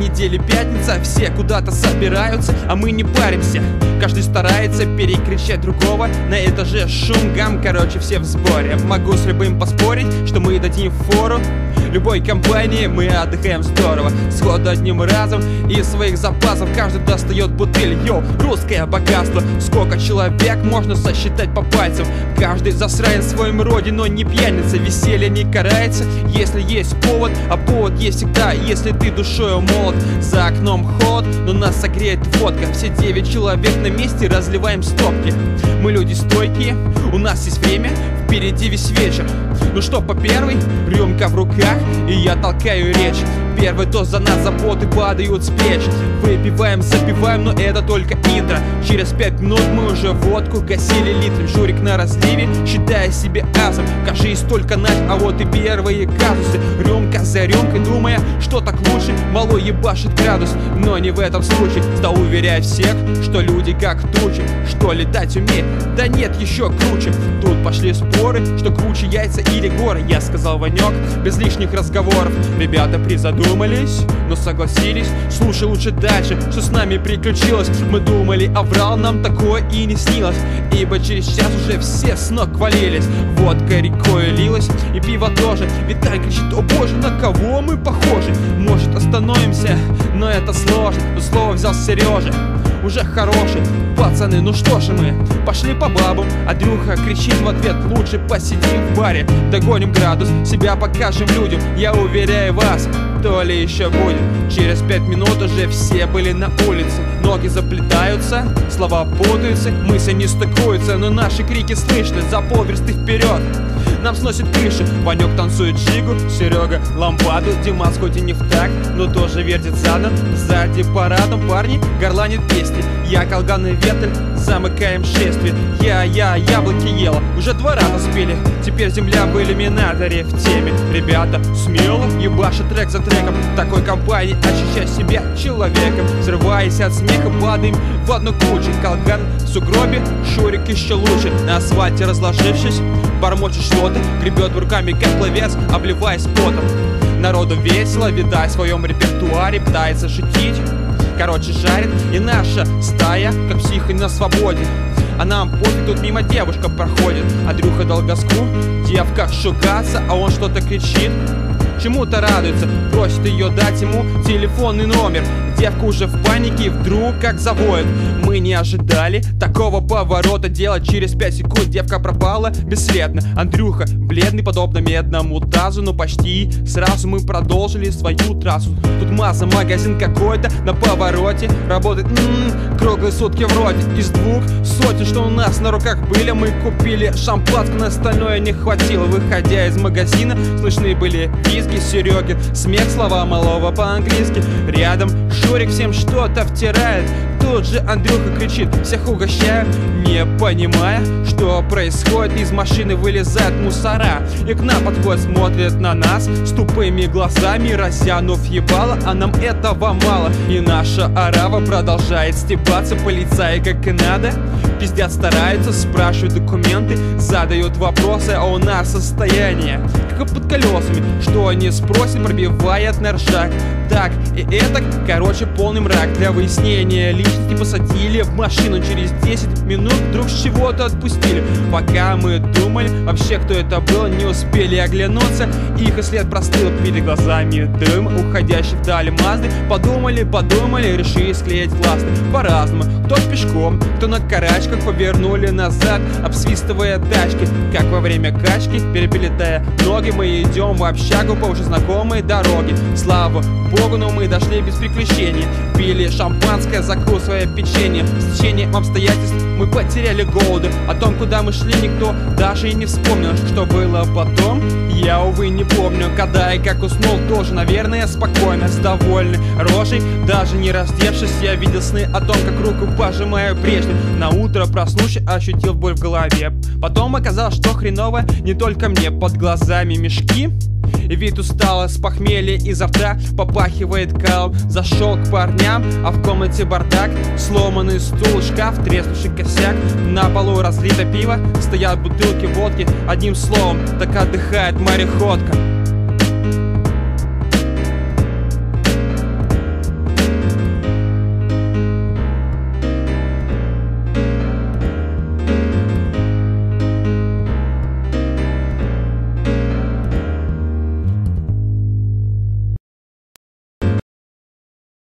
недели пятница, все куда-то собираются, а мы не паримся. Каждый старается перекричать другого, на этаже шум, гам, короче, все в сборе. Могу с любым поспорить, что мы дадим фору любой компании, мы отдыхаем здорово. Сходу одним разом из своих запасов каждый достает бутыль. Йоу, русское богатство, сколько человек можно сосчитать по пальцам. Каждый засранец в своем роде, но не пьяница. Веселье не карается, если есть повод, а повод есть всегда, если ты душою молод. За окном холод, но нас согреет водка. Все 9 человек на месте, разливаем стопки. Мы люди стойкие, у нас есть время, впереди весь вечер. Ну что, по первой, рюмка в руках, и я толкаю речь. Первый тост за нас, заботы падают с плеч. Выпиваем, запиваем, но это только интро. Через 5 минут мы уже водку гасили литром. Журик на разливе, считая себе асом. Кажись, только ночь, а вот и первые казусы. Рюмка за рюмкой, думая, что так лучше. Малой ебашит градус, но не в этом случае. Стал уверять всех, что люди как тучи. Что летать умеет, да нет, еще круче. Тут пошли споры, что круче яйца или горы. Я сказал Ванек, без лишних разговоров. Ребята призадумались, но согласились. Слушай лучше дальше, что с нами приключилось. Мы думали, аврал, нам такое и не снилось. Ибо через час уже все с ног валились. Водка рекой лилась, и пиво тоже. Виталь кричит, о боже, на кого мы похожи? Может остановимся, но это сложно. Но слово взял Сережа, уже хороший. Пацаны, ну что же мы, пошли по бабам. Андрюха кричит в ответ, лучше посидим в баре. Догоним градус, себя покажем людям. Я уверяю вас, то ли еще будет. Через 5 минут уже все были на улице. Ноги заплетаются, слова путаются, мысли не стыкуются, но наши крики слышны за полверсты вперед. Нам сносит крыши, Ванек танцует джигу, Серега ламбаду, Димас хоть и не в такт, но тоже вертит задом. Сзади парадом парни горланят песни. Я колган и ветрь, замыкаем шествие. Я яблоки ела, уже 2 раза спели. Теперь земля в иллюминаторе в теме. Ребята смело ебашат трек за треком. В такой компании ощущай себя человеком. Взрываясь от смеха, падаем в одну кучу. Колган в сугробе, Шурик еще лучше. На асфальте разложившись, бормочет что-то, гребет руками как пловец, обливаясь потом. Народу весело, Виталь в своем репертуаре пытается шутить. Короче, жарит, и наша стая, как психи на свободе. А нам пофиг, тут мимо девушка проходит. Андрюха дал газку, девка шугаться, а он что-то кричит. Чему-то радуется, просит ее дать ему телефонный номер. Девка уже в панике и вдруг как завоет. Мы не ожидали такого поворота дела. Через 5 секунд девка пропала бесследно. Андрюха бледный, подобно медному тазу, но почти сразу мы продолжили свою трассу. Тут масса, магазин какой-то на повороте. Работает круглые сутки вроде. Из 200, что у нас на руках были, мы купили шампанское, на остальное не хватило. Выходя из магазина, слышны были визги Сереги, смех, слова малого по-английски. Рядом Шурик всем что-то втирает. Тут же Андрюха кричит, всех угощаю, не понимая, что происходит. Из машины вылезают мусора и к нам подходят, смотрят на нас с тупыми глазами, разянув ебало, а нам этого мало. И наша орава продолжает стебаться. Полицаи как и надо пиздят, стараются, спрашивают документы, задают вопросы, а у нас состояние как под колесами. Что они спросят, пробивает на ржак. Так и это, короче, полный мрак. Для выяснения личности посадили в машину. Через 10 минут вдруг с чего-то отпустили. Пока мы думали вообще, кто это был, не успели оглянуться. Их и след простыл перед глазами дым, уходящий вдали Мазды. Подумали, решили склеить классно. По-разному, кто пешком, кто на карачках, повернули назад, обсвистывая тачки. Как во время качки, переплетая ноги, мы идем в общагу по уже знакомой дороге. Слава Богу, но мы дошли без приключений. Пили шампанское, закусывая печенье. С течением обстоятельств мы потеряли голову. О том, куда мы шли, никто даже и не вспомнил. Что было потом, я, увы, не помню. Когда и как уснул, тоже, наверное, спокойно, с довольной рожей. Даже не раздевшись, я видел сны о том, как руку пожимаю прежде. На утро проснувшись, ощутил боль в голове. Потом оказалось, что хреново не только мне. Под глазами мешки, и вид устало, с похмелья изо рта попахивает калом. Зашел к парням, а в комнате бардак. Сломанный стул, шкаф, треснувший косяк. На полу разлито пиво, стоят бутылки водки. Одним словом, так отдыхает мореходка.